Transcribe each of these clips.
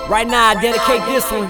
Right now, I dedicate this one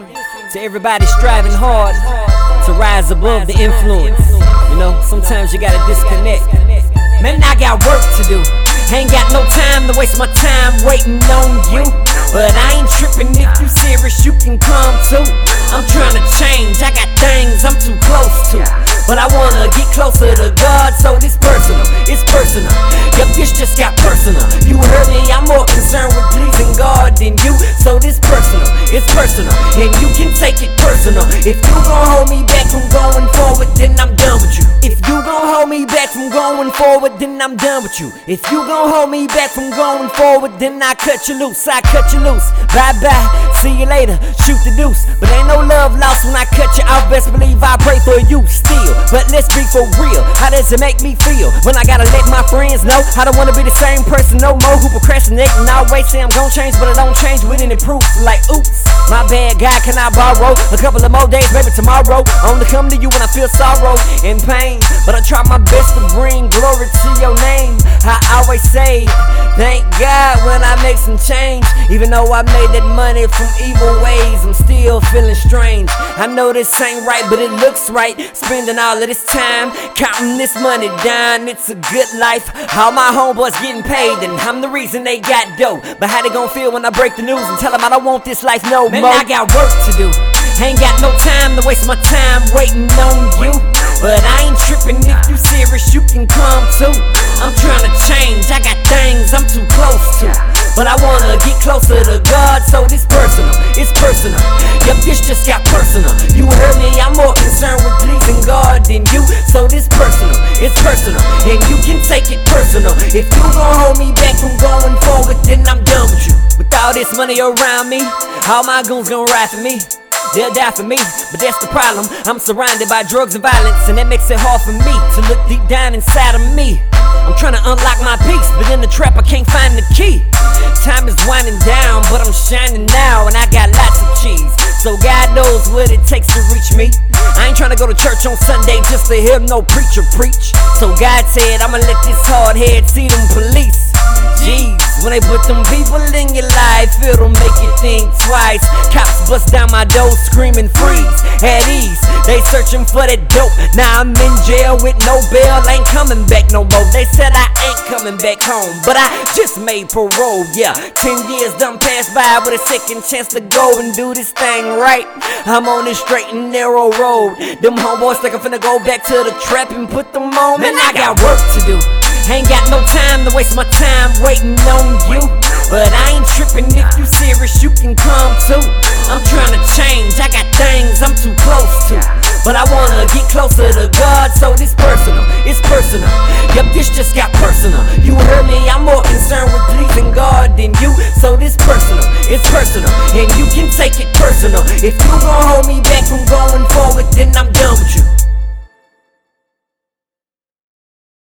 to everybody striving hard to rise above the influence. You know, sometimes you gotta disconnect. Man, I got work to do. Ain't got no time to waste my time waiting on you. But I ain't tripping, if you serious, you can come too. I'm trying to change, I got things I'm too close to. But I wanna get closer to God, so this personal, it's personal. Yup, this just got personal. You heard me, I'm more concerned with pleasing God than you. So this personal, it's personal. And you can take it personal. If you gon' hold me back from going forward, then I'm done with you. If you gon' hold me back from going forward, then I'm done with you. If you gon' hold me back from going forward, then I cut you loose, I cut you loose. Bye bye, see you later, shoot the deuce. But ain't no love lost when I cut you out. Best believe I pray for you still. But let's be for real, how does it make me feel when I gotta let my friends know I don't wanna be the same person no more who procrastinate and always say I'm gon' change, but I don't change with any proof. Like oops, my bad guy, can I borrow a couple of more days, maybe tomorrow? Only come to you when I feel sorrow and pain, but I try my best to bring glory to your name. I always say thank God when I make some change. Even though I made that money from evil ways, I'm still feeling strange. I know this ain't right, but it looks right. Spending all of this time counting this money down, it's a good life. All my homeboys getting paid, and I'm the reason they got dough. But how they gon' feel when I break the news and tell them I don't want this life no more? Man, I got work to do. Ain't got no time to waste my time waiting on you. But I ain't tripping, if you serious, you can come too. I'm trying to change, I got things I'm too close to. But I wanna get closer to God, so this personal, it's personal. Yup, this just got personal. You heard me, I'm more concerned with pleasing God than you. So this personal, it's personal. And you can take it personal. If you gon' hold me back from going forward, then I'm done with you. With all this money around me, all my goons gon' ride for me. They'll die for me, but that's the problem. I'm surrounded by drugs and violence, and that makes it hard for me to look deep down inside of me. I'm trying to unlock my peace, but in the trap I can't find the key. Time is winding down, but I'm shining now, and I got lots of cheese. So God knows what it takes to reach me. I ain't trying to go to church on Sunday just to hear no preacher preach. So God said I'ma let this hard head see them police. Jeez, when they put them people in your life, it'll make you think twice. Cops bust down my door screaming freeze. At ease, they searching for that dope. Now I'm in jail with no bail, ain't coming back no more. They said I ain't coming back home, but I just made parole, yeah. 10 years done passed by with a second chance to go and do this thing right. I'm on this straight and narrow road. Them homeboys think I'm finna go back to the trap and put them on. Man, I got work to do. Ain't got no time to waste my time waiting on you. But I ain't tripping, if you serious, you can come too. I'm trying to change, I got things I'm too close to. But I wanna get closer to God, so this personal, it's personal. Yup, this just got personal. You heard me, I'm more concerned with pleasing God than you. So this personal, it's personal. And you can take it personal. If you gon' hold me back from going forward, then I'm done with you.